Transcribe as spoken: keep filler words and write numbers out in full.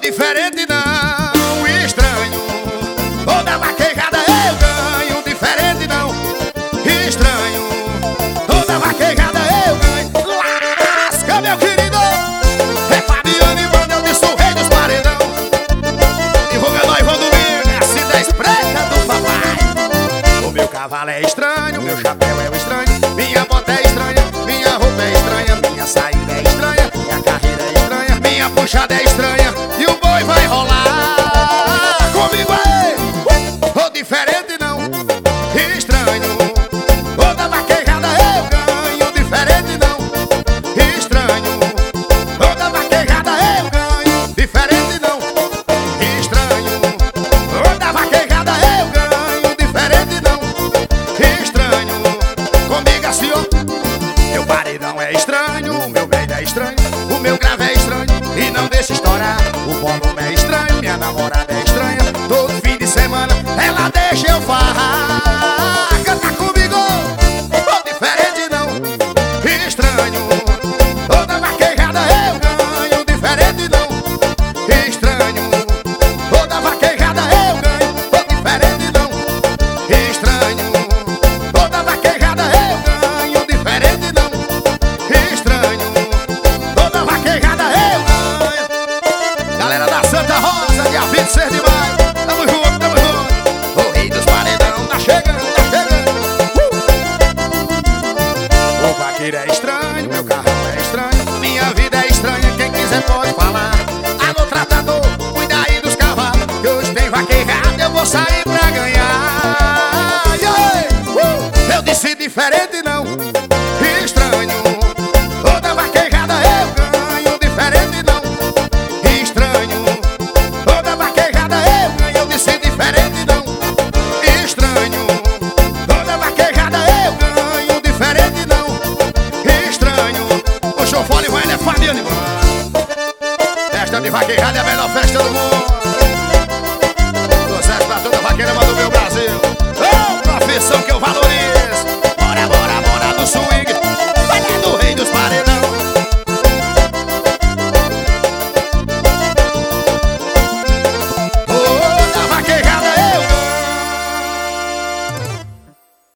diferente não, estranho. Toda vaquejada eu ganho, diferente não, estranho. Toda vaquejada eu ganho. Lasca, meu querido. É Fabiano e Mano, eu disse o rei dos paredão. Divulga nós, Ivan Domingo, S dez preta do papai. O meu cavalo é estranho, meu chapéu é o estranho, minha bota é estranha, minha roupa é estranha, minha saída é estranha, minha carreira é estranha, minha puxada é estranha e o boi vai rolar comigo aí. Oh, diferente não, estranho. Toda vaquejada eu ganho, diferente não, estranho. Toda vaquejada eu ganho, diferente não, estranho. Toda vaquejada eu ganho, diferente não, estranho. Comigo assim, ó. Meu paredão é estranho, o meu beijo é estranho, o meu grave é estranho e não deixa estourar. O volume é estranho, minha namorada é estranha, todo fim de semana ela deixa eu farrar. Canta comigo, oh, diferente não, estranho. Toda vaquejada eu ganho, diferente não, estranho. Toda vaquejada eu ganho, oh, diferente não, estranho. Toda vaquejada eu ganho, diferente não, estranho. Toda vaquejada eu ganho. Galera da Santa Rosa, dia vinte e seis de maio, tamo junto, tamo junto. O rei dos paredão tá chegando, tá chegando. uh! O vaqueiro é estranho, meu carro é estranho, minha vida é estranha, quem quiser pode falar. Alô, tratador, cuida aí dos cavalos, que hoje tem vaquejada, eu vou sair pra ganhar. Yeah! uh! Eu disse diferente não, estranho. Toda vaquejada eu ganho, diferente não, estranho. Toda vaquejada eu ganho, eu disse diferente não, estranho. Toda vaquejada eu ganho, diferente não, estranho. O show fone vai, né, Fabiano? Festa de vaquejada é a melhor festa do mundo.